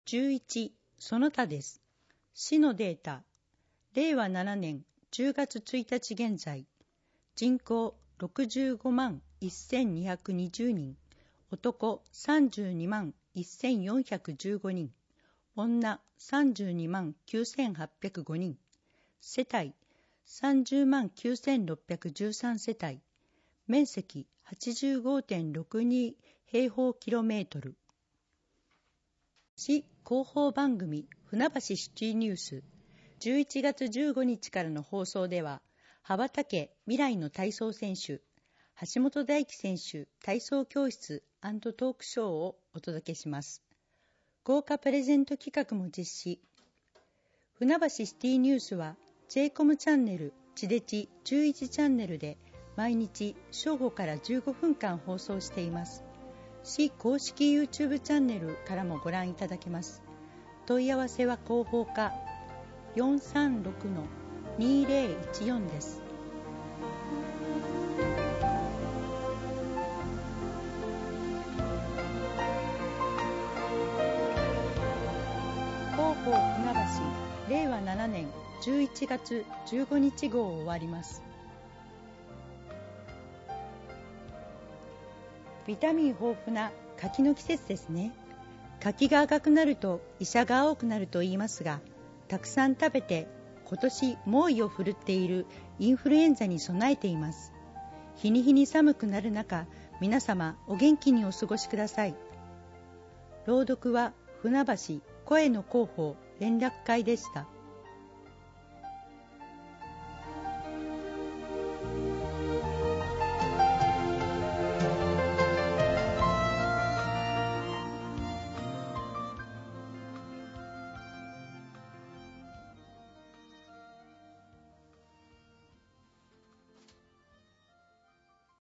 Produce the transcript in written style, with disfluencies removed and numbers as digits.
11その他です。市のデータ、令和7年10月1日現在、人口65万1220人、男32万1415人、女32万9805人、世帯30万9613世帯、面積 85.62 平方キロメートル。市広報番組船橋シティニュース、11月15日からの放送では、羽ばたけ未来の体操選手、橋本大輝選手体操教室&トークショーをお届けします。豪華プレゼント企画も実施。船橋シティニュースは J コムチャンネル、地デジ11チャンネルで毎日正午から15分間放送しています。市公式 YouTube チャンネルからもご覧いただけます。問い合わせは広報課 436-2014 です。広報船橋令和7年11月15日号を終わります。ビタミン豊富な柿の季節ですね。柿が赤くなると医者が青くなると言いますが、たくさん食べて今年猛威を振るっているインフルエンザに備えています。日に日に寒くなる中、皆様お元気にお過ごしください。朗読は船橋声の広報連絡会でした。